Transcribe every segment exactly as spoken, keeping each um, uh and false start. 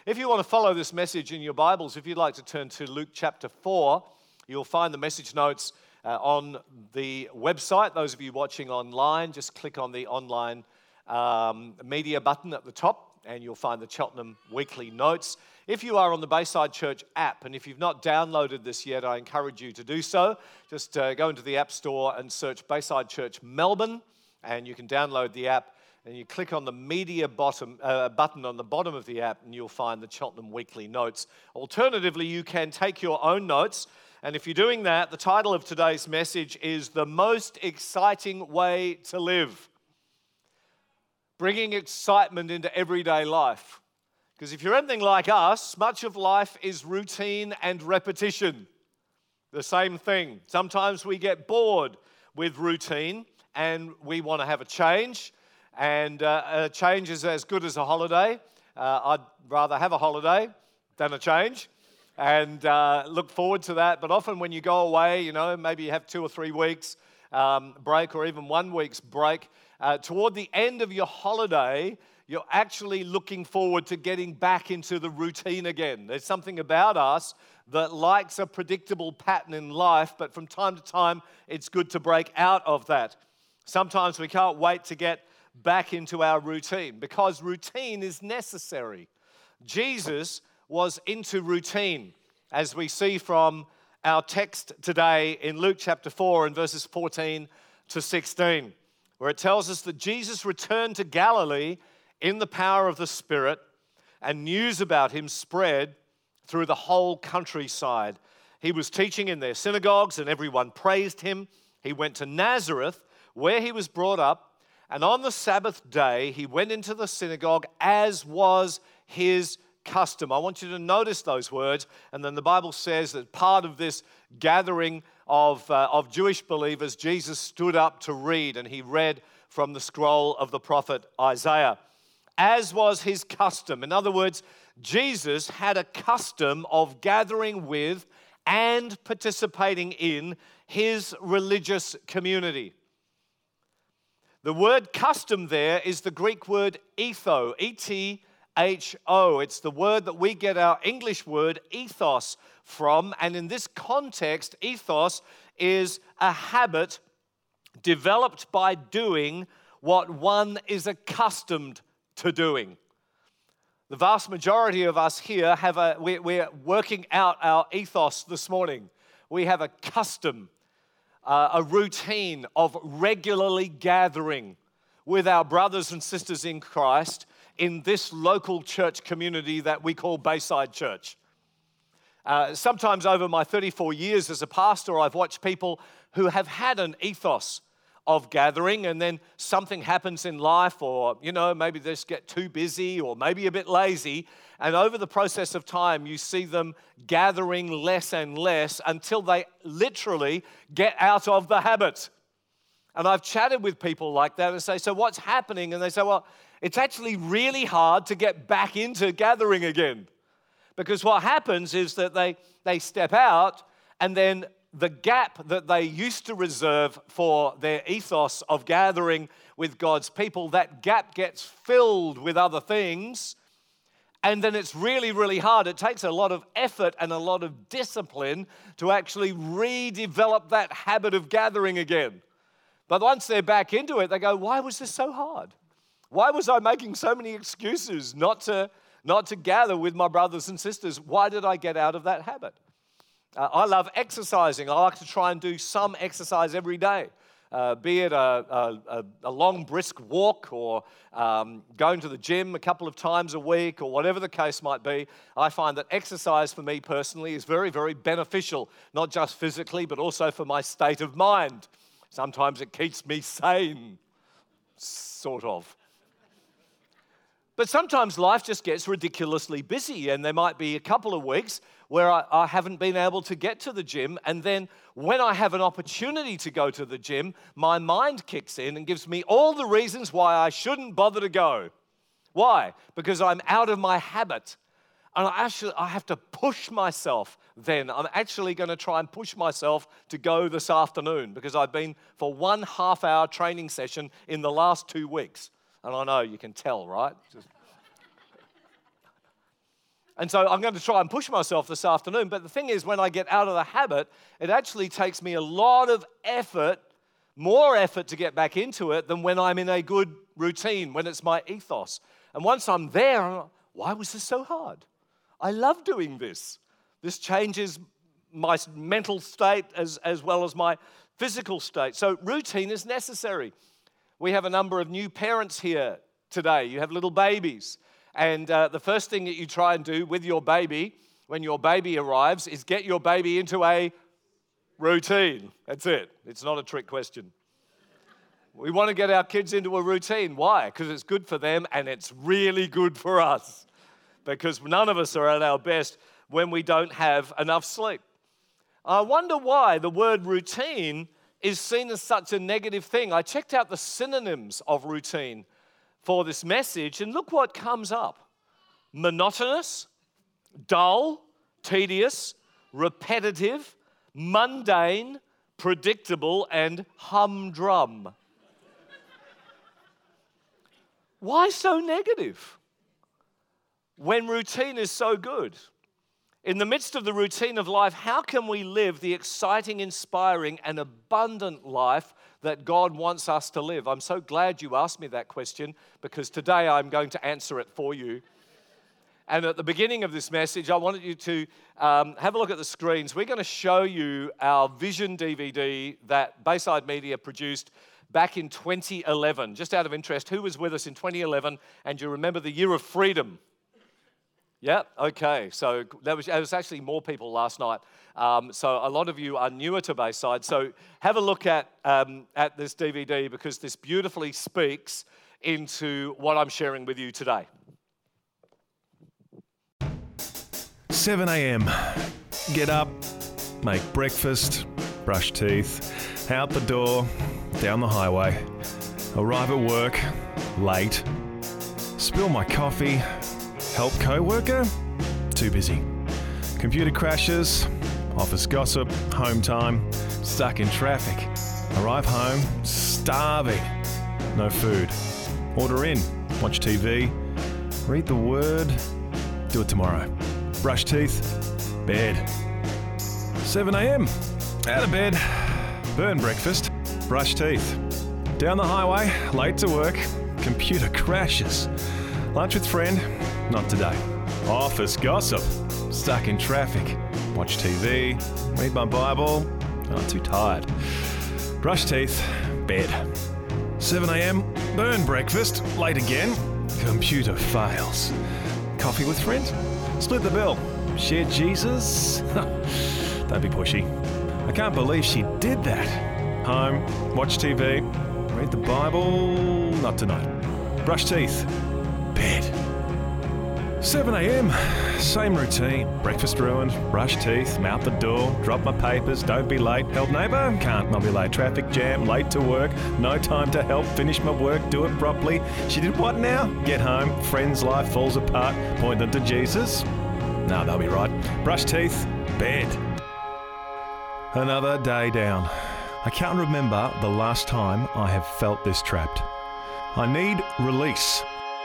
If you want to follow this message in your Bibles, if you'd like to turn to Luke chapter four, you'll find the message notes uh, on the website. Those of you watching online, just click on the online um, media button at the top, and you'll find the Cheltenham Weekly Notes. If you are on the Bayside Church app, and if you've not downloaded this yet, I encourage you to do so. Just uh, go into the App Store and search Bayside Church Melbourne, and you can download the app. And you click on the media bottom uh, button on the bottom of the app, and you'll find the Cheltenham Weekly Notes. Alternatively, you can take your own notes. And if you're doing that, the title of today's message is The Most Exciting Way to Live. Bringing excitement into everyday life. Because if you're anything like us, much of life is routine and repetition. The same thing. Sometimes we get bored with routine and we want to have a change. And uh, a change is as good as a holiday. Uh, I'd rather have a holiday than a change and uh, look forward to that. But often when you go away, you know, maybe you have two or three weeks um, break or even one week's break, uh, toward the end of your holiday, you're actually looking forward to getting back into the routine again. There's something about us that likes a predictable pattern in life, but from time to time, it's good to break out of that. Sometimes we can't wait to get back into our routine because routine is necessary. Jesus was into routine, as we see from our text today in Luke chapter four and verses fourteen to sixteen, where it tells us that Jesus returned to Galilee in the power of the Spirit, and news about him spread through the whole countryside. He was teaching in their synagogues and everyone praised him. He went to Nazareth, where he was brought up, and on the Sabbath day, he went into the synagogue as was his custom. I want you to notice those words. And then the Bible says that part of this gathering of, uh, of Jewish believers, Jesus stood up to read, and he read from the scroll of the prophet Isaiah, as was his custom. In other words, Jesus had a custom of gathering with and participating in his religious community. The word custom there is the Greek word etho, E T H O. It's the word that we get our English word ethos from. And in this context, ethos is a habit developed by doing what one is accustomed to doing. The vast majority of us here have a, we're working out our ethos this morning. We have a custom. Uh, a routine of regularly gathering with our brothers and sisters in Christ in this local church community that we call Bayside Church. Uh, sometimes over my thirty-four years as a pastor, I've watched people who have had an ethos of gathering, and then something happens in life, or, you know, maybe they just get too busy or maybe a bit lazy, and over the process of time, you see them gathering less and less until they literally get out of the habit. And I've chatted with people like that and say, so what's happening? And they say, well, it's actually really hard to get back into gathering again. Because what happens is that they, they step out, and then the gap that they used to reserve for their ethos of gathering with God's people, that gap gets filled with other things, and then it's really, really hard. It takes a lot of effort and a lot of discipline to actually redevelop that habit of gathering again. But once they're back into it, they go, why was this so hard? Why was I making so many excuses not to, not to gather with my brothers and sisters? Why did I get out of that habit? Uh, I love exercising. I like to try and do some exercise every day, uh, be it a, a, a long brisk walk or um, going to the gym a couple of times a week or whatever the case might be. I find that exercise for me personally is very, very beneficial, not just physically, but also for my state of mind. Sometimes it keeps me sane, sort of. But sometimes life just gets ridiculously busy, and there might be a couple of weeks where I, I haven't been able to get to the gym, and then when I have an opportunity to go to the gym, my mind kicks in and gives me all the reasons why I shouldn't bother to go. Why? Because I'm out of my habit. And I actually I have to push myself then. I'm actually going to try and push myself to go this afternoon because I've been for one half hour training session in the last two weeks. And I know you can tell, right? Just And so I'm going to try and push myself this afternoon. But the thing is, when I get out of the habit, it actually takes me a lot of effort, more effort to get back into it than when I'm in a good routine, when it's my ethos. And once I'm there, I'm like, why was this so hard? I love doing this. This changes my mental state as, as well as my physical state. So routine is necessary. We have a number of new parents here today. You have little babies. And uh, the first thing that you try and do with your baby when your baby arrives is get your baby into a routine. That's it. It's not a trick question. We want to get our kids into a routine. Why? Because it's good for them and it's really good for us. Because none of us are at our best when we don't have enough sleep. I wonder why the word routine is seen as such a negative thing. I checked out the synonyms of routine for this message, and look what comes up. Monotonous, dull, tedious, repetitive, mundane, predictable, and humdrum. Why so negative when routine is so good? In the midst of the routine of life, how can we live the exciting, inspiring, and abundant life that God wants us to live? I'm so glad you asked me that question, because today I'm going to answer it for you. And at the beginning of this message, I wanted you to um, have a look at the screens. We're going to show you our Vision D V D that Bayside Media produced back in twenty eleven. Just out of interest, who was with us in twenty eleven? And you remember the year of freedom? Yeah, okay. So there was, there was actually more people last night. Um, so a lot of you are newer to Bayside. So have a look at, um, at this D V D, because this beautifully speaks into what I'm sharing with you today. seven a.m. Get up, make breakfast, brush teeth, out the door, down the highway, arrive at work, late, spill my coffee, help co-worker, too busy. Computer crashes, office gossip, home time, stuck in traffic. Arrive home, starving, no food. Order in, watch T V, read the Word, do it tomorrow. Brush teeth, bed. seven a.m, out of bed, burn breakfast, brush teeth. Down the highway, late to work, computer crashes. Lunch with friend, not today. Office gossip, stuck in traffic. Watch T V, read my Bible, I'm too tired. Brush teeth, bed. seven a.m, burn breakfast, late again, computer fails. Coffee with friend, split the bill, share Jesus. Don't be pushy. I can't believe she did that. Home, watch T V, read the Bible, not tonight. Brush teeth, bed. seven a.m, same routine. Breakfast ruined, brush teeth, out the door, drop my papers, don't be late. Help neighbour? Can't not be late. Traffic jam, late to work, no time to help, finish my work, do it properly. She did what now? Get home, friend's life falls apart, point them to Jesus. No, they'll be right. Brush teeth, bed. Another day down. I can't remember the last time I have felt this trapped. I need release.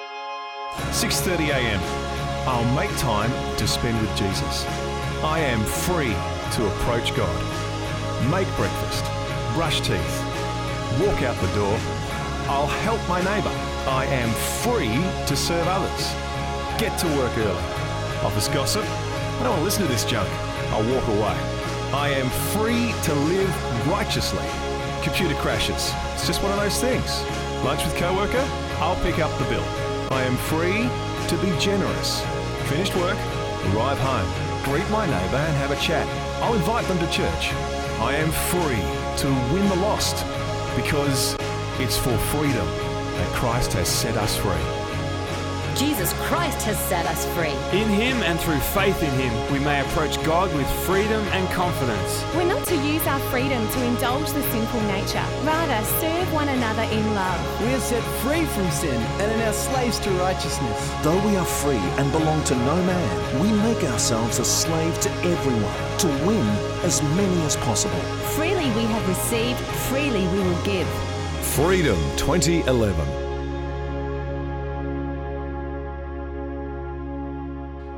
six thirty a.m. I'll make time to spend with Jesus. I am free to approach God. Make breakfast, brush teeth, walk out the door. I'll help my neighbour. I am free to serve others. Get to work early. Office gossip? I don't want to listen to this junk. I'll walk away. I am free to live righteously. Computer crashes. It's just one of those things. Lunch with co-worker? I'll pick up the bill. I am free to be generous. Finished work, arrive home, greet my neighbour and have a chat. I'll invite them to church. I am free to win the lost, because it's for freedom that Christ has set us free. Jesus Christ has set us free. In Him and through faith in Him, we may approach God with freedom and confidence. We're not to use our freedom to indulge the sinful nature. Rather, serve one another in love. We are set free from sin and are now slaves to righteousness. Though we are free and belong to no man, we make ourselves a slave to everyone to win as many as possible. Freely we have received, freely we will give. Freedom twenty eleven.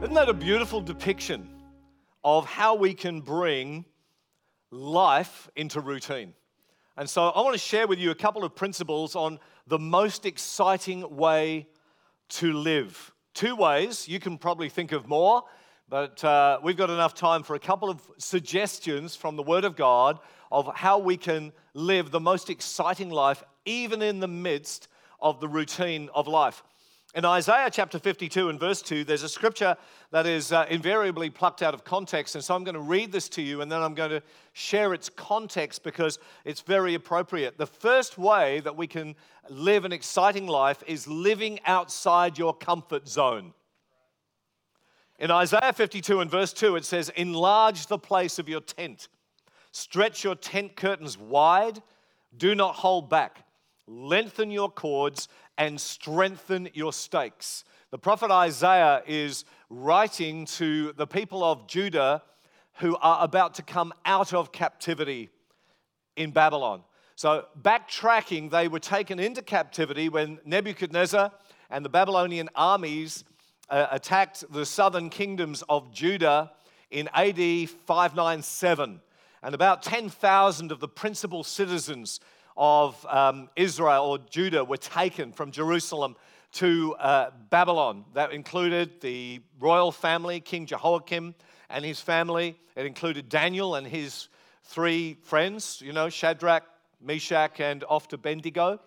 Isn't that a beautiful depiction of how we can bring life into routine? And so I want to share with you a couple of principles on the most exciting way to live. Two ways. You can probably think of more, but uh, we've got enough time for a couple of suggestions from the Word of God of how we can live the most exciting life, even in the midst of the routine of life. In Isaiah chapter fifty-two and verse two, there's a scripture that is uh, invariably plucked out of context. And so I'm going to read this to you and then I'm going to share its context because it's very appropriate. The first way that we can live an exciting life is living outside your comfort zone. In Isaiah fifty-two and verse two, it says, "Enlarge the place of your tent. Stretch your tent curtains wide. Do not hold back. Lengthen your cords and strengthen your stakes." The prophet Isaiah is writing to the people of Judah who are about to come out of captivity in Babylon. So backtracking, they were taken into captivity when Nebuchadnezzar and the Babylonian armies uh, attacked the southern kingdoms of Judah in A D five ninety-seven. And about ten thousand of the principal citizens of um, Israel or Judah were taken from Jerusalem to uh, Babylon. That included the royal family, King Jehoiakim and his family. It included Daniel and his three friends, you know, Shadrach, Meshach, and Abednego.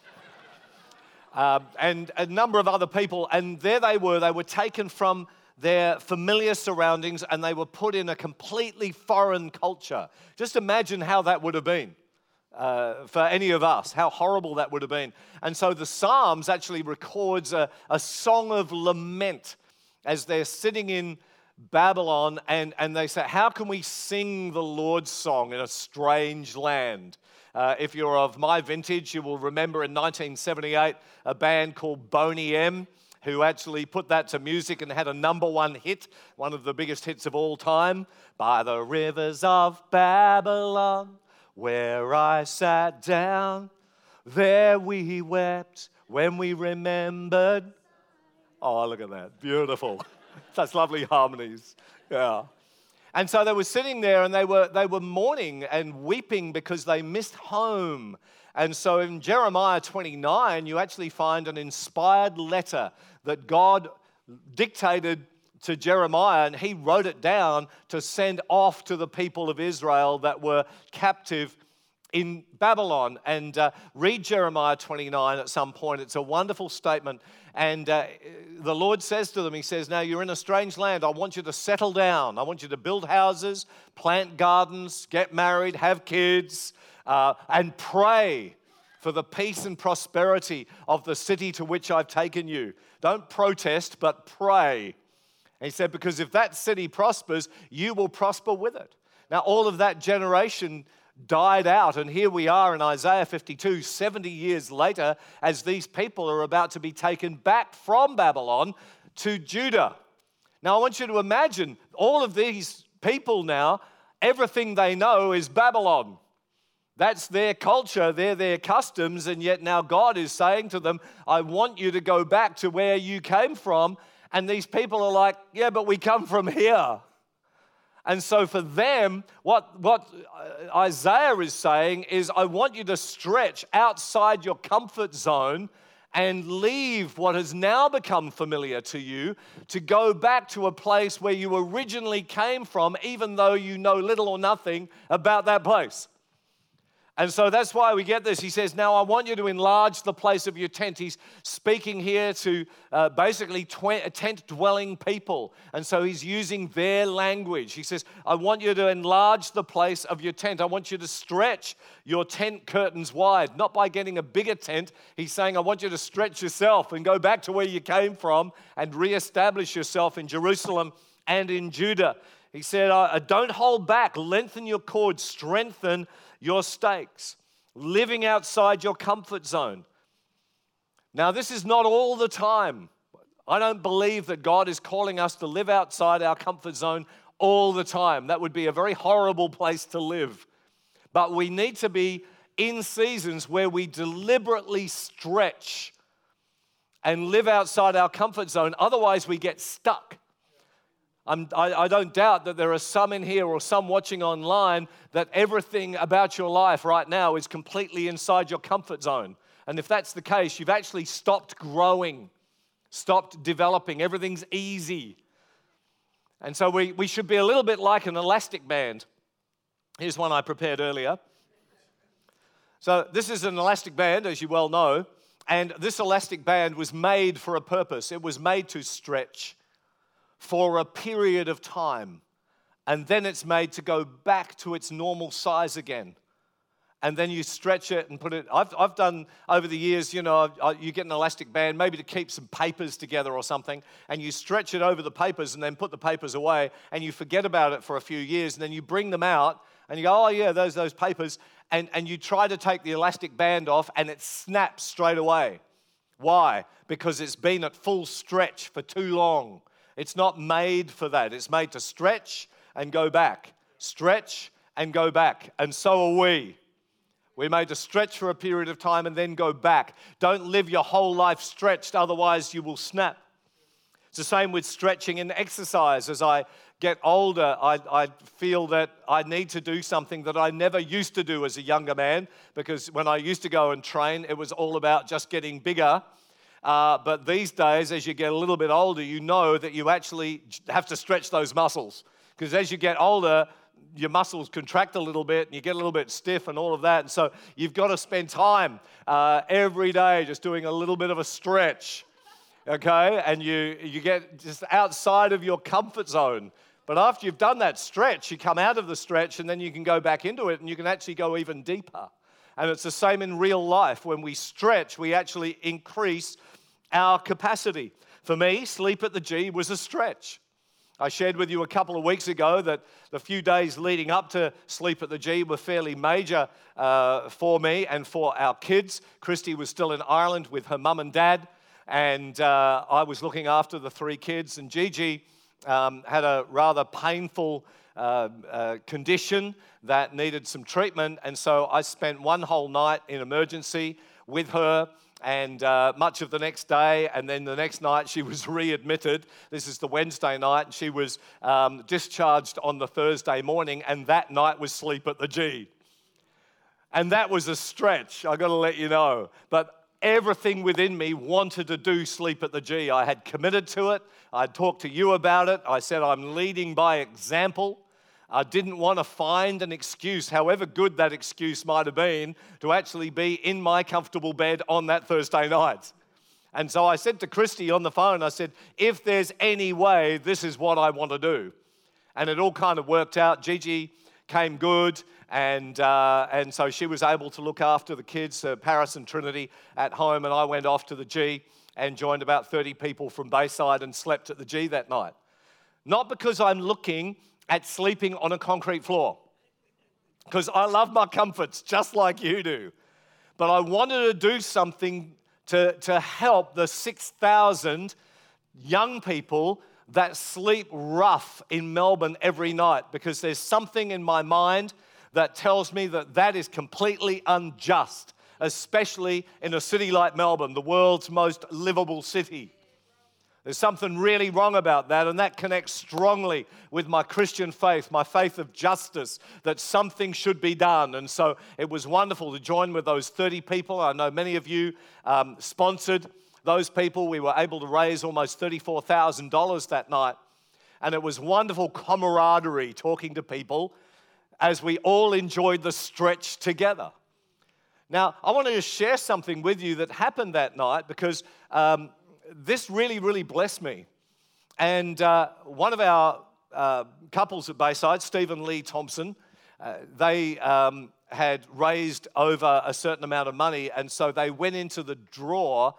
um, and a number of other people. And there they were. They were taken from their familiar surroundings and they were put in a completely foreign culture. Just imagine how that would have been. Uh, for any of us, how horrible that would have been. And so the Psalms actually records a, a song of lament as they're sitting in Babylon and, and they say, how can we sing the Lord's song in a strange land? Uh, if you're of my vintage, you will remember in nineteen seventy-eight a band called Boney M, who actually put that to music and had a number one hit, one of the biggest hits of all time, "By the rivers of Babylon, where I sat down, there we wept when we remembered." Oh, look at that. Beautiful. Such lovely harmonies. Yeah. And so they were sitting there and they were they were mourning and weeping because they missed home. And so in Jeremiah twenty-nine, you actually find an inspired letter that God dictated to Jeremiah, and he wrote it down to send off to the people of Israel that were captive in Babylon. And uh, read Jeremiah twenty-nine at some point. It's a wonderful statement. And uh, the Lord says to them, he says, "Now you're in a strange land. I want you to settle down. I want you to build houses, plant gardens, get married, have kids, uh, and pray for the peace and prosperity of the city to which I've taken you." Don't protest, but pray. And he said, because if that city prospers, you will prosper with it. Now, all of that generation died out, and here we are in Isaiah fifty-two, seventy years later, as these people are about to be taken back from Babylon to Judah. Now, I want you to imagine all of these people now, everything they know is Babylon. That's their culture, they're their customs, and yet now God is saying to them, I want you to go back to where you came from. And these people are like, yeah, but we come from here. And so for them, what, what Isaiah is saying is, I want you to stretch outside your comfort zone and leave what has now become familiar to you to go back to a place where you originally came from, even though you know little or nothing about that place. And so that's why we get this. He says, now I want you to enlarge the place of your tent. He's speaking here to uh, basically tw- tent-dwelling people. And so he's using their language. He says, I want you to enlarge the place of your tent. I want you to stretch your tent curtains wide. Not by getting a bigger tent. He's saying, I want you to stretch yourself and go back to where you came from and reestablish yourself in Jerusalem and in Judah. He said, uh, don't hold back. Lengthen your cords. Strengthen your stakes, living outside your comfort zone. Now, this is not all the time. I don't believe that God is calling us to live outside our comfort zone all the time. That would be a very horrible place to live. But we need to be in seasons where we deliberately stretch and live outside our comfort zone. Otherwise, we get stuck. I'm, I, I don't doubt that there are some in here or some watching online that everything about your life right now is completely inside your comfort zone. And if that's the case, you've actually stopped growing, stopped developing. Everything's easy. And so we, we should be a little bit like an elastic band. Here's one I prepared earlier. So this is an elastic band, as you well know, and this elastic band was made for a purpose. It was made to stretch for a period of time, and then it's made to go back to its normal size again. And then you stretch it and put it, I've, I've done over the years, you know, you get an elastic band maybe to keep some papers together or something, and you stretch it over the papers and then put the papers away, and you forget about it for a few years, and then you bring them out, and you go, oh yeah, those those papers, and, and you try to take the elastic band off, and it snaps straight away. Why? Because it's been at full stretch for too long. It's not made for that. It's made to stretch and go back. Stretch and go back. And so are we. We're made to stretch for a period of time and then go back. Don't live your whole life stretched, otherwise you will snap. It's the same with stretching and exercise. As I get older, I, I feel that I need to do something that I never used to do as a younger man, because when I used to go and train, it was all about just getting bigger. Uh, but these days, as you get a little bit older, you know that you actually have to stretch those muscles. Because as you get older, your muscles contract a little bit and you get a little bit stiff and all of that. And so you've got to spend time uh, every day just doing a little bit of a stretch, okay? And you, you get just outside of your comfort zone. But after you've done that stretch, you come out of the stretch and then you can go back into it and you can actually go even deeper. And it's the same in real life. When we stretch, we actually increase our capacity. For me, Sleep at the G was a stretch. I shared with you a couple of weeks ago that the few days leading up to Sleep at the G were fairly major uh, for me and for our kids. Christy was still in Ireland with her mum and dad, and uh, I was looking after the three kids. And Gigi um, had a rather painful uh, uh, condition that needed some treatment, and so I spent one whole night in emergency with her, and uh, much of the next day, and then the next night she was readmitted. This is the Wednesday night, and she was um, discharged on the Thursday morning, and that night was Sleep at the G. And that was a stretch, I've got to let you know. But everything within me wanted to do Sleep at the G. I had committed to it. I'd talked to you about it. I said I'm leading by example. I didn't want to find an excuse, however good that excuse might have been, to actually be in my comfortable bed on that Thursday night. And so I said to Christy on the phone, I said, if there's any way, this is what I want to do. And it all kind of worked out. Gigi came good, and uh, and so she was able to look after the kids, uh, Paris and Trinity, at home, and I went off to the G and joined about thirty people from Bayside and slept at the G that night. Not because I'm looking at sleeping on a concrete floor, because I love my comforts just like you do. But I wanted to do something to, to help the six thousand young people that sleep rough in Melbourne every night, because there's something in my mind that tells me that that is completely unjust, especially in a city like Melbourne, the world's most livable city. There's something really wrong about that, and that connects strongly with my Christian faith, my faith of justice, that something should be done. And so it was wonderful to join with those thirty people. I know many of you um, sponsored those people. We were able to raise almost thirty-four thousand dollars that night. And it was wonderful camaraderie talking to people as we all enjoyed the stretch together. Now, I want to just share something with you that happened that night, because um, this really, really blessed me. And uh, one of our uh, couples at Bayside, Steve and Lee Thompson, uh, they um, had raised over a certain amount of money, and so they went into the draw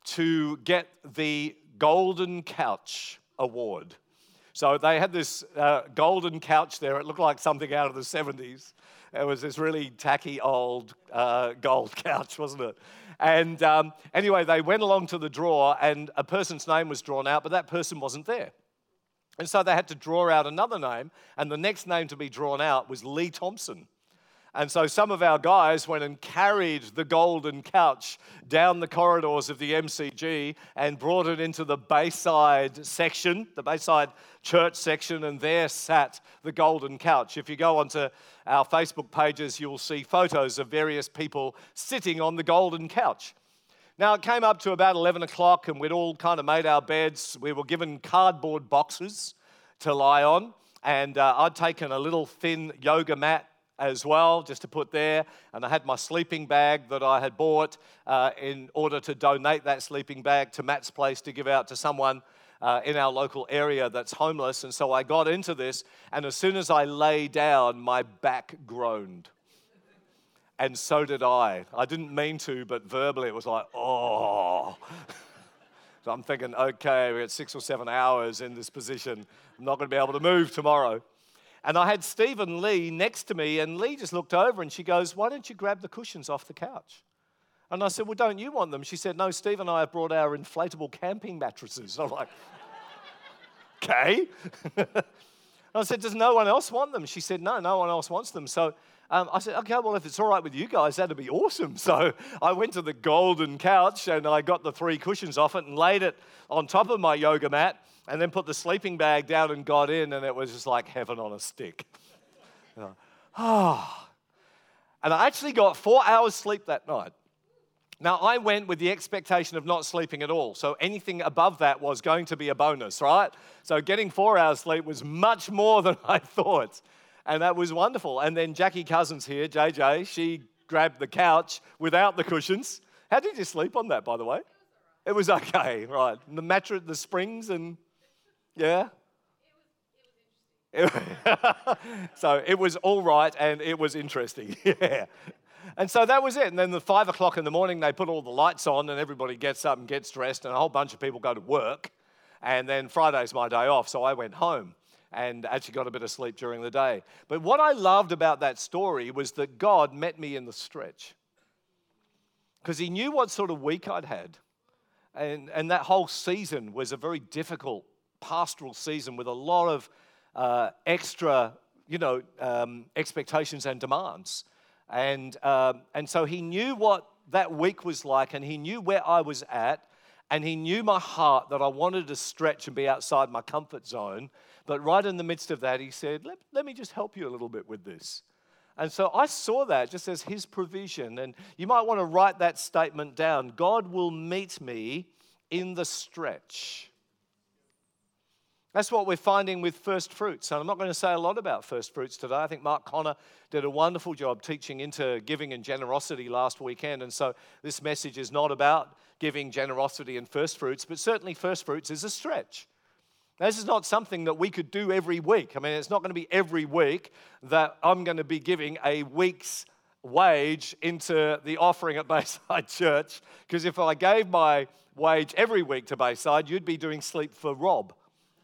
to get the Golden Couch Award. So they had this uh, golden couch there. It looked like something out of the seventies. It was this really tacky old uh, gold couch, wasn't it? And um, anyway, they went along to the draw, and a person's name was drawn out, but that person wasn't there. And so they had to draw out another name, and the next name to be drawn out was Lee Thompson. And so some of our guys went and carried the golden couch down the corridors of the M C G and brought it into the Bayside section, the Bayside church section, and there sat the golden couch. If you go onto our Facebook pages, you'll see photos of various people sitting on the golden couch. Now, it came up to about eleven o'clock, and we'd all kind of made our beds. We were given cardboard boxes to lie on, and uh, I'd taken a little thin yoga mat as well, just to put there, and I had my sleeping bag that I had bought uh, in order to donate that sleeping bag to Matt's place to give out to someone uh, in our local area that's homeless. And so I got into this, and as soon as I lay down, my back groaned. And so did I. I didn't mean to, but verbally it was like, oh. So I'm thinking, okay, we got six or seven hours in this position. I'm not going to be able to move tomorrow. And I had Stephen Lee next to me, and Lee just looked over and she goes, why don't you grab the cushions off the couch? And I said, well, don't you want them? She said, no, Steve and I have brought our inflatable camping mattresses. I'm like, okay. I said, does no one else want them? She said, no, no one else wants them. So um, I said, okay, well, if it's all right with you guys, that'd be awesome. So I went to the golden couch and I got the three cushions off it and laid it on top of my yoga mat, and then put the sleeping bag down and got in, and it was just like heaven on a stick. You know, oh. And I actually got four hours sleep that night. Now, I went with the expectation of not sleeping at all, so anything above that was going to be a bonus, right? So getting four hours sleep was much more than I thought, and that was wonderful. And then Jackie Cousins here, J J, she grabbed the couch without the cushions. How did you sleep on that, by the way? It was okay, right? The mattress, the springs, and yeah? It was, it was interesting. So it was all right, and it was interesting, yeah. And so that was it. And then at five o'clock in the morning, they put all the lights on, and everybody gets up and gets dressed, and a whole bunch of people go to work. And then Friday's my day off, so I went home and actually got a bit of sleep during the day. But what I loved about that story was that God met me in the stretch, because he knew what sort of week I'd had. And, and that whole season was a very difficult pastoral season with a lot of uh, extra, you know, um, expectations and demands. And, um, and so he knew what that week was like, and he knew where I was at, and he knew my heart that I wanted to stretch and be outside my comfort zone. But right in the midst of that, he said, let, let me just help you a little bit with this. And so I saw that just as his provision. And you might want to write that statement down. God will meet me in the stretch. That's what we're finding with first fruits. And I'm not going to say a lot about first fruits today. I think Mark Connor did a wonderful job teaching into giving and generosity last weekend. And so this message is not about giving, generosity, and first fruits, but certainly first fruits is a stretch. This is not something that we could do every week. I mean, it's not going to be every week that I'm going to be giving a week's wage into the offering at Bayside Church, because if I gave my wage every week to Bayside, you'd be doing Sleep for Rob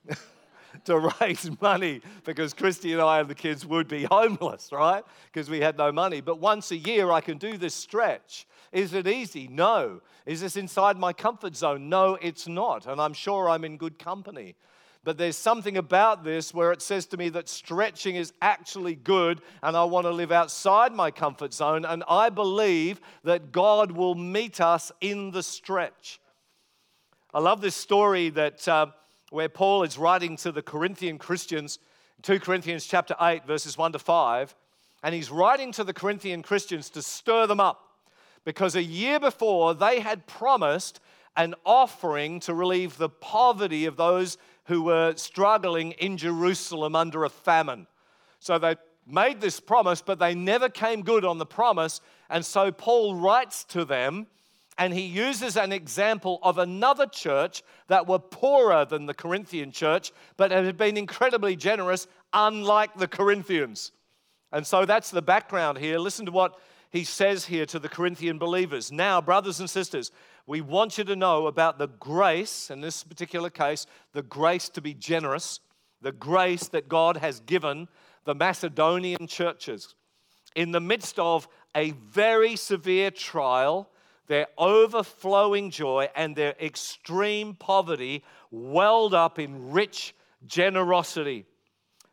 to raise money, because Christy and I and the kids would be homeless, right? Because we had no money. But once a year I can do this stretch. Is it easy? No. Is this inside my comfort zone? No, it's not. And I'm sure I'm in good company. But there's something about this where it says to me that stretching is actually good, and I want to live outside my comfort zone, and I believe that God will meet us in the stretch. I love this story that uh, where Paul is writing to the Corinthian Christians, Second Corinthians chapter eight, verses one to five, and he's writing to the Corinthian Christians to stir them up, because a year before they had promised an offering to relieve the poverty of those who were struggling in Jerusalem under a famine. So they made this promise, but they never came good on the promise. And so Paul writes to them, and he uses an example of another church that were poorer than the Corinthian church, but had been incredibly generous, unlike the Corinthians. And so that's the background here. Listen to what he says here to the Corinthian believers. Now, brothers and sisters, we want you to know about the grace, in this particular case, the grace to be generous, the grace that God has given the Macedonian churches. In the midst of a very severe trial, their overflowing joy and their extreme poverty welled up in rich generosity.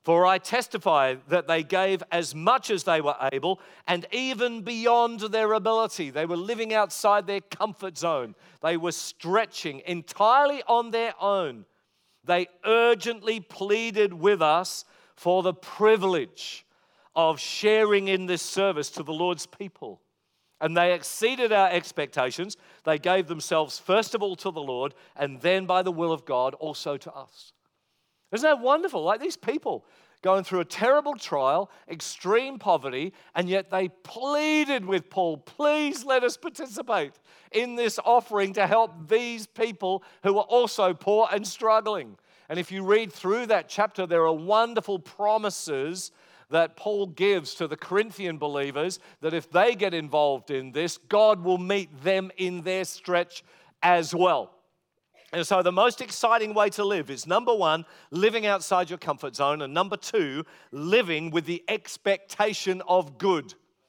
For I testify that they gave as much as they were able and even beyond their ability. They were living outside their comfort zone. They were stretching entirely on their own. They urgently pleaded with us for the privilege of sharing in this service to the Lord's people. And they exceeded our expectations. They gave themselves first of all to the Lord and then by the will of God also to us. Isn't that wonderful? Like these people going through a terrible trial, extreme poverty, and yet they pleaded with Paul, please let us participate in this offering to help these people who are also poor and struggling. And if you read through that chapter, there are wonderful promises that Paul gives to the Corinthian believers that if they get involved in this, God will meet them in their stretch as well. And so the most exciting way to live is, number one, living outside your comfort zone, and number two, living with the expectation of good.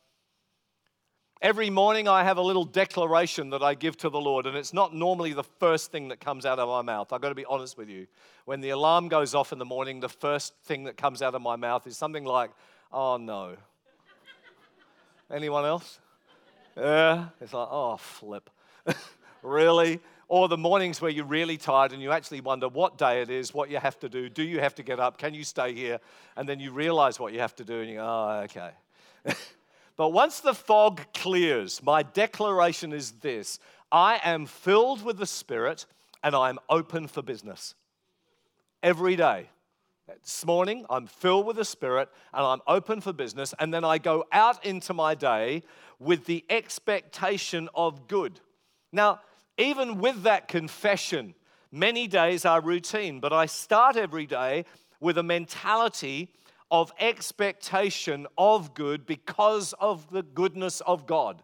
Every morning I have a little declaration that I give to the Lord, and it's not normally the first thing that comes out of my mouth. I've got to be honest with you. When the alarm goes off in the morning, the first thing that comes out of my mouth is something like, oh no. Anyone else? Yeah, it's like, oh, flip. Really? Or the mornings where you're really tired and you actually wonder what day it is, what you have to do. Do you have to get up? Can you stay here? And then you realize what you have to do and you go, oh, okay. But once the fog clears, my declaration is this: I am filled with the Spirit and I am open for business. Every day. This morning, I'm filled with the Spirit and I'm open for business, and then I go out into my day with the expectation of good. Now, even with that confession, many days are routine, but I start every day with a mentality of expectation of good because of the goodness of God.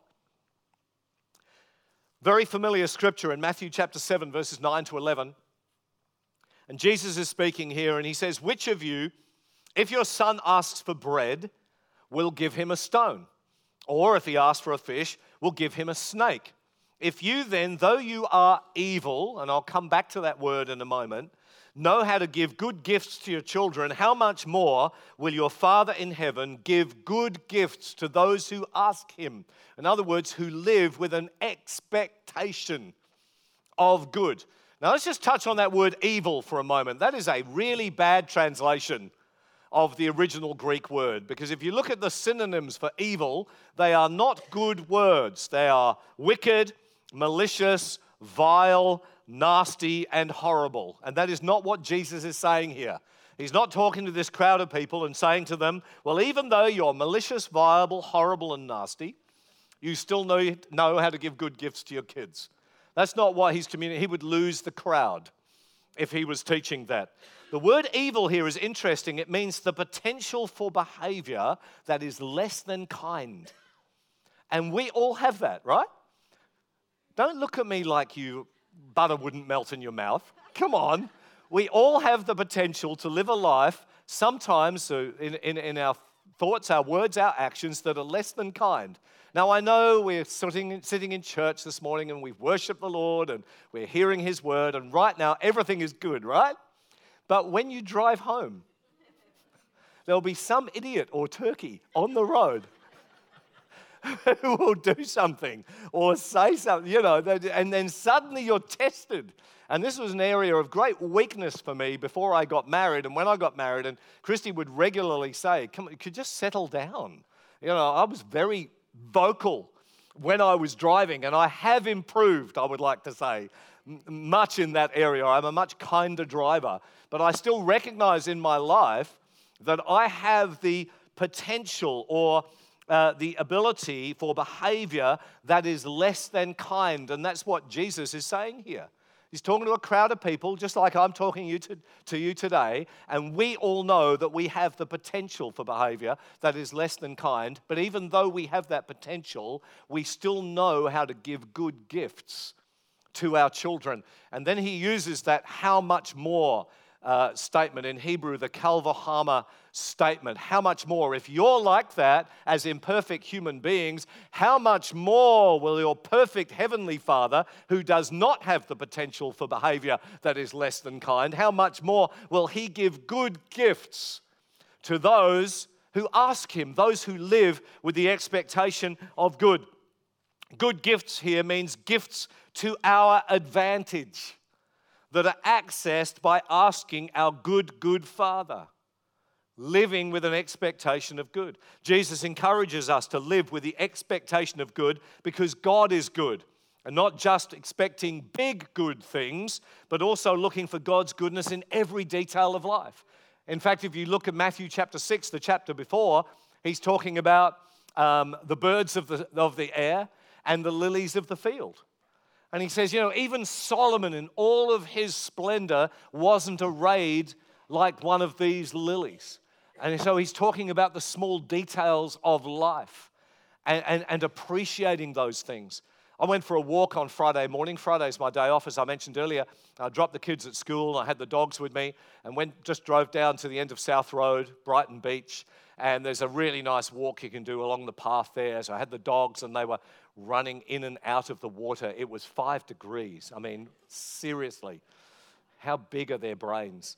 Very familiar scripture in Matthew chapter seven, verses nine to eleven. And Jesus is speaking here and he says, which of you, if your son asks for bread, will give him a stone? Or if he asks for a fish, will give him a snake? If you then, though you are evil, and I'll come back to that word in a moment, know how to give good gifts to your children, how much more will your Father in heaven give good gifts to those who ask him? In other words, who live with an expectation of good. Now let's just touch on that word evil for a moment. That is a really bad translation of the original Greek word, because if you look at the synonyms for evil, they are not good words. They are wicked, malicious, vile, nasty, and horrible. And that is not what Jesus is saying here. He's not talking to this crowd of people and saying to them, well, even though you're malicious, vile, horrible, and nasty, you still know, know how to give good gifts to your kids. That's not what he's communicating. He would lose the crowd if he was teaching that. The word evil here is interesting. It means the potential for behavior that is less than kind. And we all have that, right? Don't look at me like you butter wouldn't melt in your mouth. Come on. We all have the potential to live a life, sometimes in, in, in our thoughts, our words, our actions, that are less than kind. Now, I know we're sitting, sitting in church this morning and we've worshiped the Lord and we're hearing his word, and right now everything is good, right? But when you drive home, there'll be some idiot or turkey on the road who will do something or say something, you know, and then suddenly you're tested. And this was an area of great weakness for me before I got married. And when I got married, and Christy would regularly say, come on, you could just settle down. You know, I was very vocal when I was driving, and I have improved, I would like to say, much in that area. I'm a much kinder driver, but I still recognize in my life that I have the potential or uh, the ability for behavior that is less than kind, and that's what Jesus is saying here. He's talking to a crowd of people, just like I'm talking you to, to you today, and we all know that we have the potential for behavior that is less than kind, but even though we have that potential, we still know how to give good gifts to our children. And then he uses that how much more uh, statement in Hebrew, the Kal Vachomer statement. How much more? If you're like that as imperfect human beings, how much more will your perfect heavenly Father, who does not have the potential for behavior that is less than kind, how much more will he give good gifts to those who ask him, those who live with the expectation of good. Good gifts here means gifts to our advantage that are accessed by asking our good, good Father. Living with an expectation of good. Jesus encourages us to live with the expectation of good because God is good. And not just expecting big good things, but also looking for God's goodness in every detail of life. In fact, if you look at Matthew chapter six, the chapter before, he's talking about um, the birds of the, of the air and the lilies of the field. And he says, you know, even Solomon in all of his splendor wasn't arrayed like one of these lilies. And so he's talking about the small details of life and, and, and appreciating those things. I went for a walk on Friday morning. Friday's my day off, as I mentioned earlier. I dropped the kids at school. I had the dogs with me and went just drove down to the end of South Road, Brighton Beach. And there's a really nice walk you can do along the path there. So I had the dogs and they were running in and out of the water. It was five degrees. I mean, seriously, how big are their brains?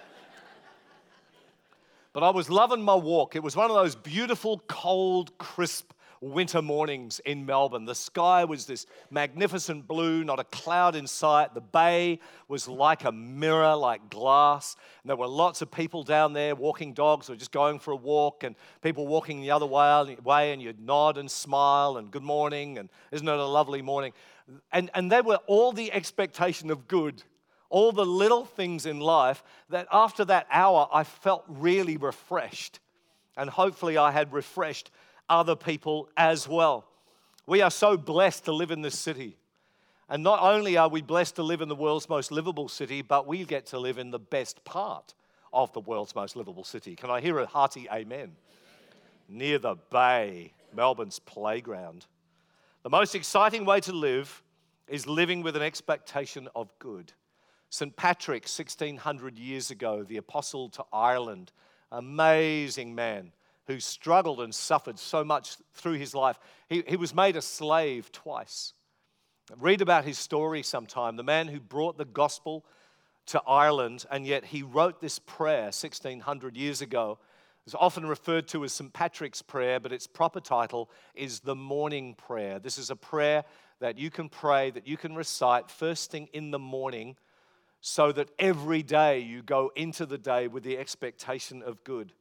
But I was loving my walk. It was one of those beautiful, cold, crisp winter mornings in Melbourne. The sky was this magnificent blue, not a cloud in sight. The bay was like a mirror, like glass. And there were lots of people down there walking dogs or just going for a walk, and people walking the other way, and you'd nod and smile and good morning, and isn't it a lovely morning? And, and they were all the expectation of good. All the little things in life that after that hour, I felt really refreshed. And hopefully I had refreshed other people as well. We are so blessed to live in this city. And not only are we blessed to live in the world's most livable city, but we get to live in the best part of the world's most livable city. Can I hear a hearty amen? Near the bay, Melbourne's playground. The most exciting way to live is living with an expectation of good. Saint Patrick, sixteen hundred years ago, the apostle to Ireland, amazing man who struggled and suffered so much through his life. He, he was made a slave twice. Read about his story sometime. The man who brought the gospel to Ireland, and yet he wrote this prayer sixteen hundred years ago. It's often referred to as Saint Patrick's Prayer, but its proper title is the Morning Prayer. This is a prayer that you can pray, that you can recite first thing in the morning, so that every day you go into the day with the expectation of good.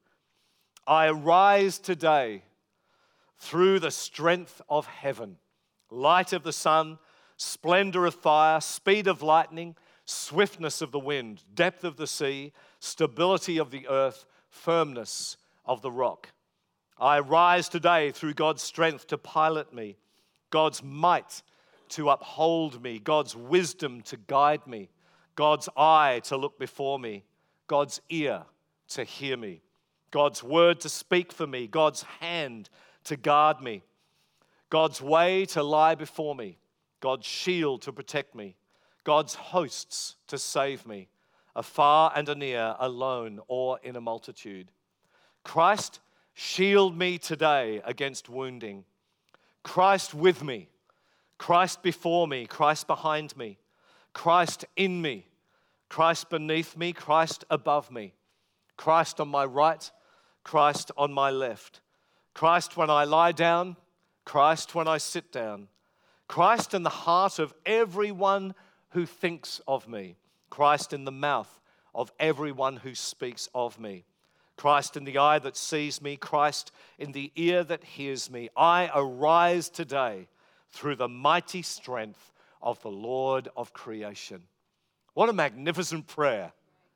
I arise today through the strength of heaven, light of the sun, splendor of fire, speed of lightning, swiftness of the wind, depth of the sea, stability of the earth, firmness of the rock. I arise today through God's strength to pilot me, God's might to uphold me, God's wisdom to guide me, God's eye to look before me, God's ear to hear me, God's word to speak for me, God's hand to guard me, God's way to lie before me, God's shield to protect me, God's hosts to save me, afar and anear, alone or in a multitude. Christ, shield me today against wounding. Christ with me, Christ before me, Christ behind me, Christ in me, Christ beneath me, Christ above me, Christ on my right, Christ on my left, Christ when I lie down, Christ when I sit down, Christ in the heart of everyone who thinks of me, Christ in the mouth of everyone who speaks of me, Christ in the eye that sees me, Christ in the ear that hears me. I arise today through the mighty strength of the Lord of creation. What a magnificent prayer.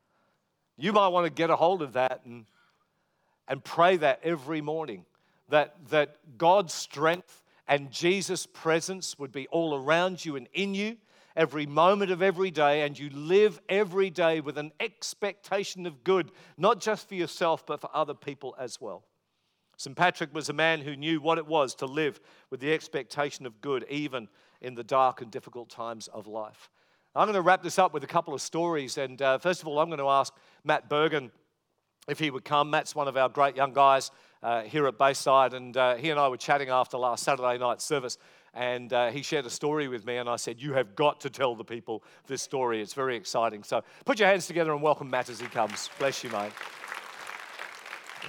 You might want to get a hold of that and, and pray that every morning, that, that God's strength and Jesus' presence would be all around you and in you every moment of every day, and you live every day with an expectation of good, not just for yourself, but for other people as well. Saint Patrick was a man who knew what it was to live with the expectation of good, even in the dark and difficult times of life. I'm going to wrap this up with a couple of stories, and uh, first of all, I'm going to ask Matt Bergen if he would come. Matt's one of our great young guys uh, here at Bayside, and uh, he and I were chatting after last Saturday night service, and uh, he shared a story with me, and I said, you have got to tell the people this story. It's very exciting. So put your hands together and welcome Matt as he comes. Bless you, mate.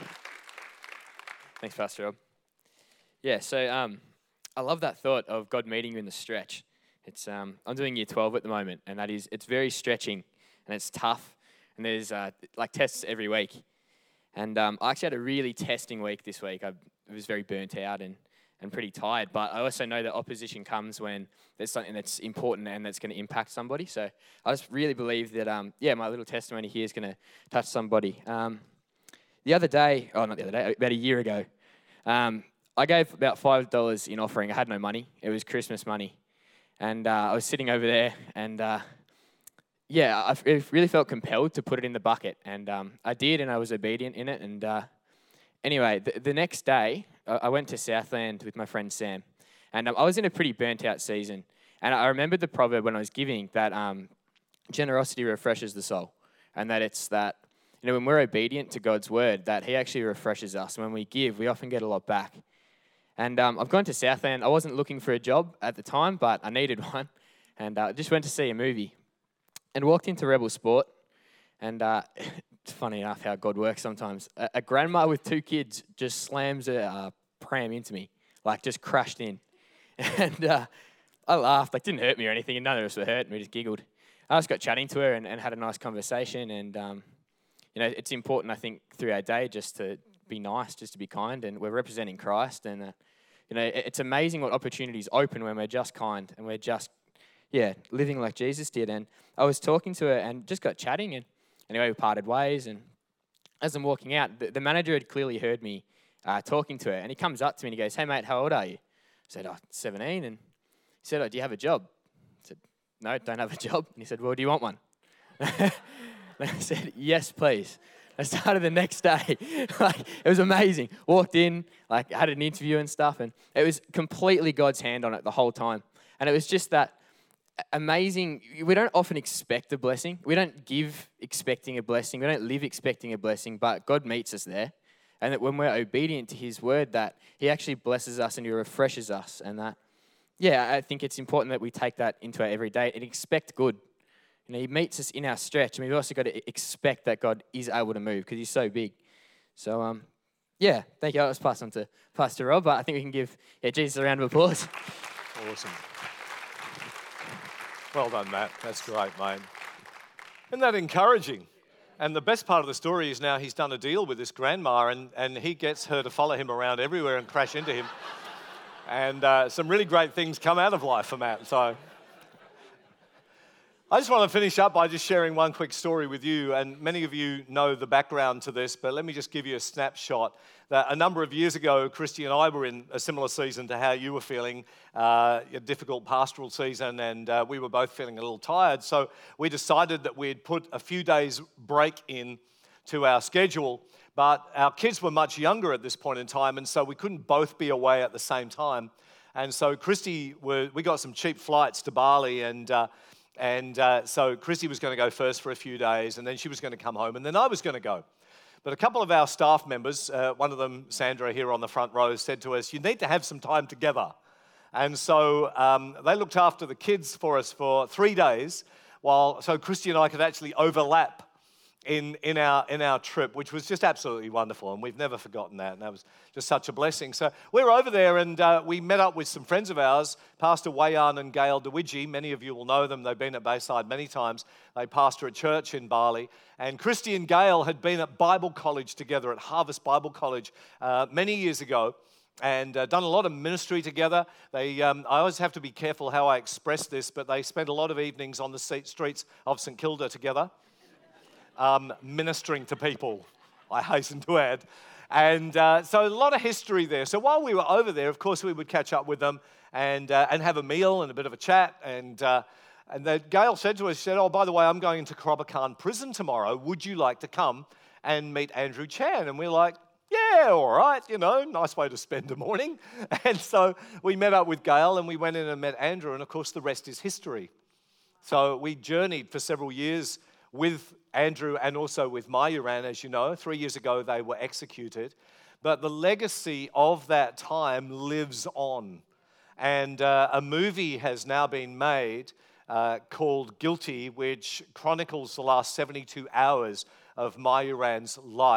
Thanks, Pastor Rob. Yeah, so um, I love that thought of God meeting you in the stretch. It's um, I'm doing year twelve at the moment, and that is, it's very stretching, and it's tough, and there's uh, like tests every week. And um, I actually had a really testing week this week. I was very burnt out and, and pretty tired, but I also know that opposition comes when there's something that's important and that's going to impact somebody. So I just really believe that, um, yeah, my little testimony here is going to touch somebody. Um, the other day, oh, not the other day, about a year ago, um, I gave about five dollars in offering. I had no money. It was Christmas money. And uh, I was sitting over there, and uh, yeah, I f- really felt compelled to put it in the bucket. And um, I did, and I was obedient in it. And uh, anyway, the, the next day, I, I went to Southland with my friend Sam. And um, I was in a pretty burnt-out season. And I remembered the proverb when I was giving that um, generosity refreshes the soul. And that it's that, you know, when we're obedient to God's word, that he actually refreshes us. And when we give, we often get a lot back. And um, I've gone to Southland. I wasn't looking for a job at the time, but I needed one. And I uh, just went to see a movie and walked into Rebel Sport. And uh, it's funny enough how God works sometimes. A, a grandma with two kids just slams a uh, pram into me, like just crashed in. And uh, I laughed. Like, didn't hurt me or anything, and none of us were hurt, and we just giggled. I just got chatting to her and, and had a nice conversation. And, um, you know, it's important, I think, through our day just to be nice, just to be kind. And we're representing Christ. And, uh, you know, it, it's amazing what opportunities open when we're just kind and we're just, yeah, living like Jesus did. And I was talking to her and just got chatting. And anyway, we parted ways. And as I'm walking out, the, the manager had clearly heard me uh, talking to her. And he comes up to me and he goes, "Hey, mate, how old are you?" I said, "Oh, seventeen. And he said, "Oh, do you have a job?" I said, "No, don't have a job." And he said, "Well, do you want one?" And I said, "Yes, please." I started the next day. Like, it was amazing. Walked in, like, had an interview and stuff, and it was completely God's hand on it the whole time. And it was just that amazing. We don't often expect a blessing. We don't give expecting a blessing. We don't live expecting a blessing, but God meets us there. And that when we're obedient to his word, that he actually blesses us and he refreshes us. And that, yeah, I think it's important that we take that into our everyday and expect good. You know, he meets us in our stretch, and we've also got to expect that God is able to move because he's so big. So, um, yeah, thank you. I'll just pass on to Pastor Rob, but I think we can give yeah, Jesus a round of applause. Awesome. Well done, Matt. That's great, mate. Isn't that encouraging? And the best part of the story is now he's done a deal with this grandma, and, and he gets her to follow him around everywhere and crash into him. And uh, some really great things come out of life for Matt. So I just want to finish up by just sharing one quick story with you, and many of you know the background to this, but let me just give you a snapshot. That a number of years ago, Christy and I were in a similar season to how you were feeling, uh, a difficult pastoral season, and uh, we were both feeling a little tired, so we decided that we'd put a few days break in to our schedule, but our kids were much younger at this point in time, and so we couldn't both be away at the same time, and so Christy, were, we got some cheap flights to Bali, and uh, And uh, so Christy was going to go first for a few days, and then she was going to come home, and then I was going to go. But a couple of our staff members, uh, one of them, Sandra, here on the front row, said to us, "You need to have some time together." And so um, they looked after the kids for us for three days, while so Christy and I could actually overlap in, in, our, in our trip, which was just absolutely wonderful, and we've never forgotten that, and that was just such a blessing. So we were over there, and uh, we met up with some friends of ours, Pastor Wayan and Gail DeWidgie. Many of you will know them. They've been at Bayside many times. They pastor a church in Bali, and Christy and Gail had been at Bible College together, at Harvest Bible College, uh, many years ago, and uh, done a lot of ministry together. They, um, I always have to be careful how I express this, but they spent a lot of evenings on the streets of St Kilda together. Um, ministering to people, I hasten to add. And uh, so a lot of history there. So while we were over there, of course, we would catch up with them and uh, and have a meal and a bit of a chat. And uh, and then Gail said to us, she said, "Oh, by the way, I'm going into Krabakan prison tomorrow. Would you like to come and meet Andrew Chan?" And we're like, "Yeah, all right, you know, nice way to spend a morning." And so we met up with Gail and we went in and met Andrew. And of course, the rest is history. So we journeyed for several years with Andrew and also with Mayuran, as you know. Three years ago, they were executed. But the legacy of that time lives on. And uh, a movie has now been made uh, called Guilty, which chronicles the last seventy-two hours of Mayuran's life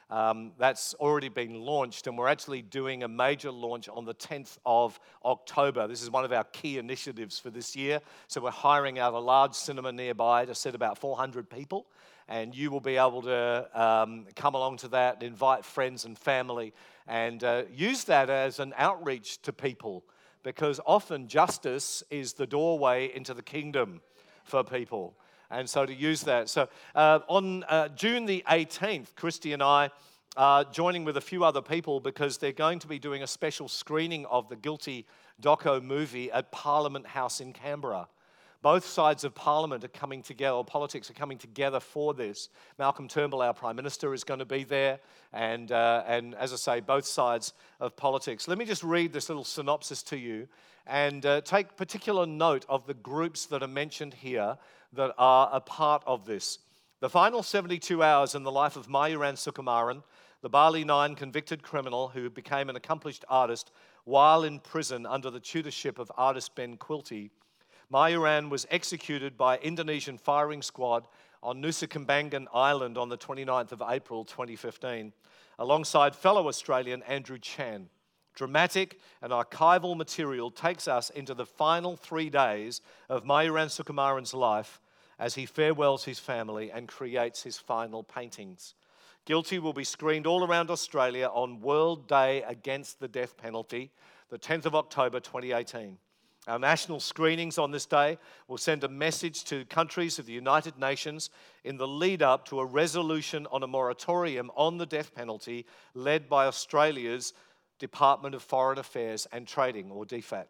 Um, that's already been launched, and we're actually doing a major launch on the tenth of October. This is one of our key initiatives for this year. So we're hiring out a large cinema nearby to sit about four hundred people, and you will be able to um, come along to that, invite friends and family, and uh, use that as an outreach to people, because often justice is the doorway into the kingdom for people. And so to use that. So uh, on uh, June the eighteenth, Christy and I are joining with a few other people because they're going to be doing a special screening of the Guilty doco movie at Parliament House in Canberra. Both sides of Parliament are coming together, or politics are coming together for this. Malcolm Turnbull, our Prime Minister, is going to be there. And, uh, and as I say, both sides of politics. Let me just read this little synopsis to you and uh, take particular note of the groups that are mentioned here that are a part of this. The final seventy-two hours in the life of Mayuran Sukumaran, the Bali Nine convicted criminal who became an accomplished artist while in prison under the tutorship of artist Ben Quilty. Mayuran was executed by Indonesian firing squad on Nusa Kambangan Island on the twenty-ninth of April twenty fifteen, alongside fellow Australian Andrew Chan. Dramatic and archival material takes us into the final three days of Mayuran Sukumaran's life as he farewells his family and creates his final paintings. Guilty will be screened all around Australia on World Day Against the Death Penalty, the tenth of October twenty eighteen. Our national screenings on this day will send a message to countries of the United Nations in the lead up to a resolution on a moratorium on the death penalty led by Australia's Department of Foreign Affairs and Trading, or D FAT.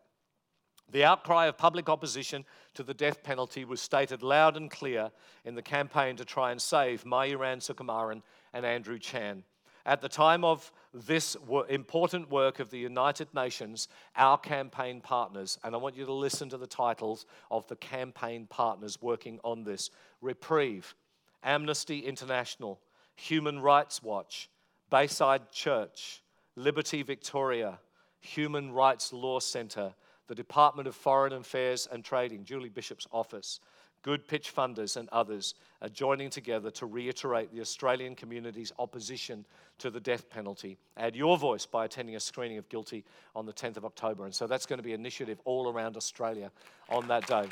The outcry of public opposition to the death penalty was stated loud and clear in the campaign to try and save Mayuran Sukumaran and Andrew Chan. At the time of this important work of the United Nations, our campaign partners, and I want you to listen to the titles of the campaign partners working on this: Reprieve, Amnesty International, Human Rights Watch, Bayside Church, Liberty Victoria, Human Rights Law Centre, the Department of Foreign Affairs and Trading, Julie Bishop's office, Good Pitch Funders and others are joining together to reiterate the Australian community's opposition to the death penalty. Add your voice by attending a screening of Guilty on the tenth of October. And so that's going to be an initiative all around Australia on that day.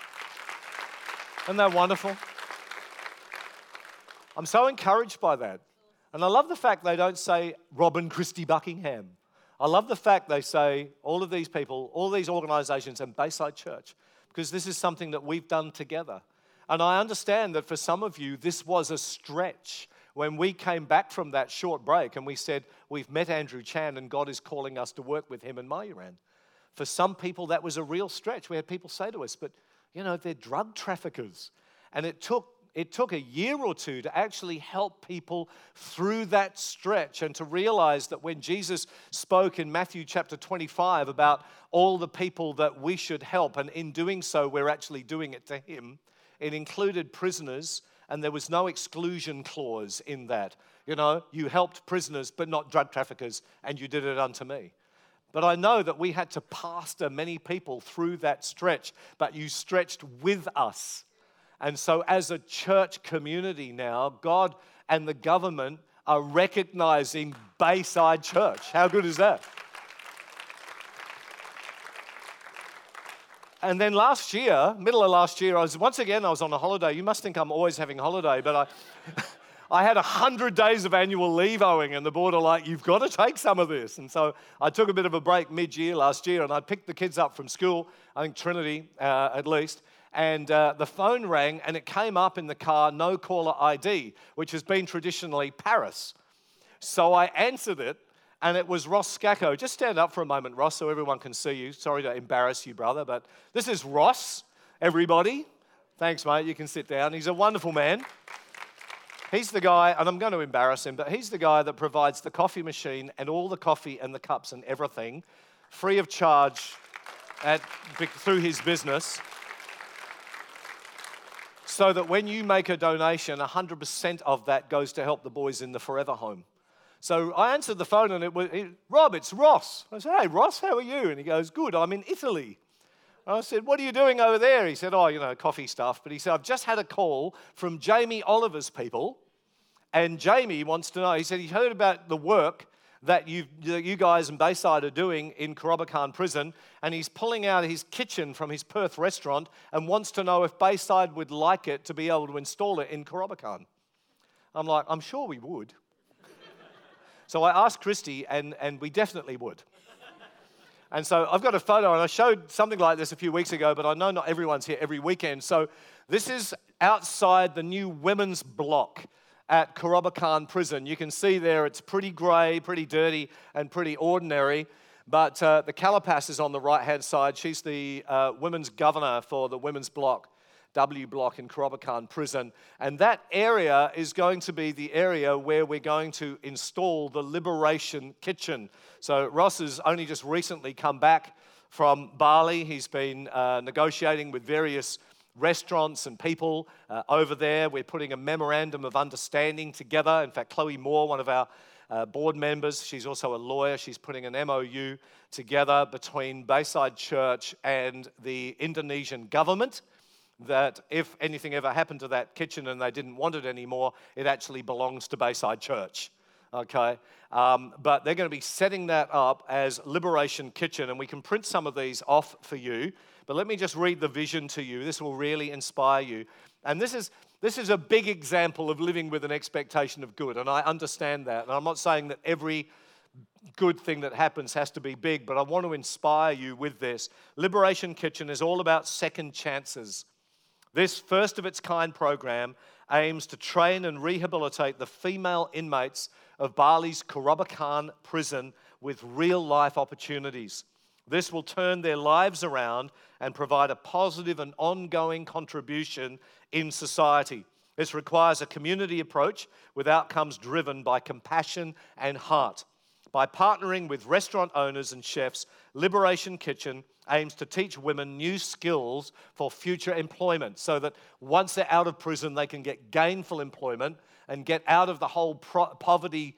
Isn't that wonderful? I'm so encouraged by that. And I love the fact they don't say Robin Christie Buckingham. I love the fact they say all of these people, all these organisations and Bayside Church, because this is something that we've done together. And I understand that for some of you, this was a stretch when we came back from that short break and we said, we've met Andrew Chan and God is calling us to work with him in Mayuran. For some people, that was a real stretch. We had people say to us, but, you know, they're drug traffickers. And it took It took a year or two to actually help people through that stretch and to realize that when Jesus spoke in Matthew chapter twenty-five about all the people that we should help, and in doing so, we're actually doing it to him, it included prisoners, and there was no exclusion clause in that. You know, you helped prisoners, but not drug traffickers, and you did it unto me. But I know that we had to pastor many people through that stretch, but you stretched with us. And so as a church community now, God and the government are recognizing Bayside Church. How good is that? And then last year, middle of last year, I was once again, I was on a holiday. You must think I'm always having a holiday, but I I had one hundred days of annual leave owing, and the board are like, you've got to take some of this. And so I took a bit of a break mid-year last year, and I picked the kids up from school, I think Trinity uh, at least, and uh, the phone rang, and it came up in the car, no caller I D, which has been traditionally Paris. So I answered it, and it was Ross Scacco. Just stand up for a moment, Ross, so everyone can see you. Sorry to embarrass you, brother, but this is Ross, everybody. Thanks, mate. You can sit down. He's a wonderful man. He's the guy, and I'm going to embarrass him, but he's the guy that provides the coffee machine and all the coffee and the cups and everything free of charge at, through his business, so that when you make a donation, one hundred percent of that goes to help the boys in the Forever Home. So I answered the phone, and it was, it, Rob, it's Ross. I said, hey, Ross, how are you? And he goes, good, I'm in Italy. And I said, what are you doing over there? He said, oh, you know, coffee stuff. But he said, I've just had a call from Jamie Oliver's people, And Jamie wants to know, he said he heard about the work that you you guys in Bayside are doing in Korobakan Prison, and he's pulling out his kitchen from his Perth restaurant and wants to know if Bayside would like it to be able to install it in Korobakan. I'm like, I'm sure we would. So I asked Christy, and, and we definitely would. And so I've got a photo, and I showed something like this a few weeks ago, but I know not everyone's here every weekend. So this is outside the new women's block at Korobakan Prison. You can see there it's pretty grey, pretty dirty, and pretty ordinary. But uh, the Calapas is on the right-hand side. She's the uh, women's governor for the women's block, W block in Korobakan Prison. And that area is going to be the area where we're going to install the Liberation Kitchen. So Ross has only just recently come back from Bali. He's been uh, negotiating with various restaurants and people uh, over there. We're putting a memorandum of understanding together. In fact, Chloe Moore, one of our uh, board members, she's also a lawyer. She's putting an M O U together between Bayside Church and the Indonesian government, that if anything ever happened to that kitchen and they didn't want it anymore, it actually belongs to Bayside Church. Okay, um, but they're going to be setting that up as Liberation Kitchen, and we can print some of these off for you. But let me just read the vision to you. This will really inspire you. And this is this is a big example of living with an expectation of good, and I understand that. And I'm not saying that every good thing that happens has to be big, but I want to inspire you with this. Liberation Kitchen is all about second chances. This first of its kind program aims to train and rehabilitate the female inmates of Bali's Korobakan Prison with real life opportunities. This will turn their lives around and provide a positive and ongoing contribution in society. This requires a community approach with outcomes driven by compassion and heart. By partnering with restaurant owners and chefs, Liberation Kitchen aims to teach women new skills for future employment so that once they're out of prison, they can get gainful employment and get out of the whole pro- poverty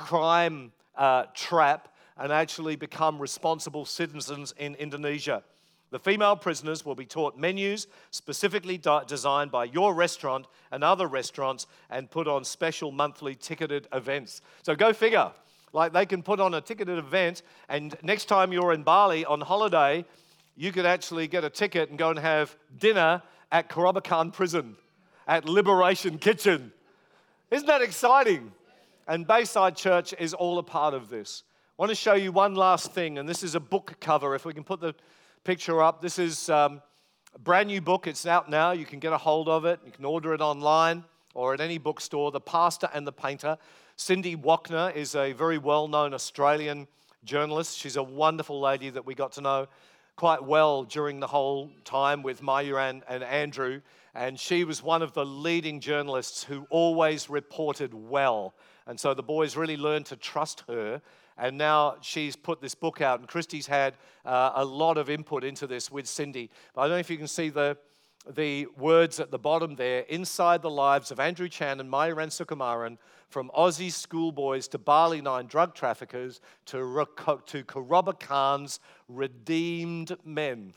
crime uh, trap and actually become responsible citizens in Indonesia. The female prisoners will be taught menus specifically di- designed by your restaurant and other restaurants and put on special monthly ticketed events. So go figure. Like they can put on a ticketed event, and next time you're in Bali on holiday, you could actually get a ticket and go and have dinner at Korobakan Prison, at Liberation Kitchen. Isn't that exciting? And Bayside Church is all a part of this. I want to show you one last thing, and this is a book cover. If we can put the picture up. This is um, a brand new book. It's out now. You can get a hold of it. You can order it online or at any bookstore. The Pastor and the Painter. Cindy Wachner is a very well-known Australian journalist. She's a wonderful lady that we got to know quite well during the whole time with Mayuran and Andrew. And she was one of the leading journalists who always reported well. And so the boys really learned to trust her. And now she's put this book out, and Christy's had uh, a lot of input into this with Cindy. But I don't know if you can see the, the words at the bottom there. Inside the lives of Andrew Chan and Mayuran Sukumaran, from Aussie schoolboys to Bali nine drug traffickers to, to Korobakan's redeemed men.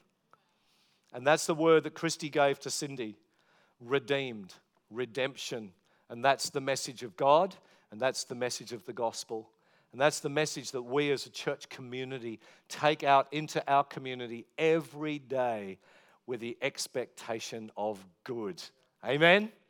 And that's the word that Christy gave to Cindy. Redeemed, redemption. And that's the message of God, and that's the message of the gospel. And that's the message that we as a church community take out into our community every day with the expectation of good. Amen?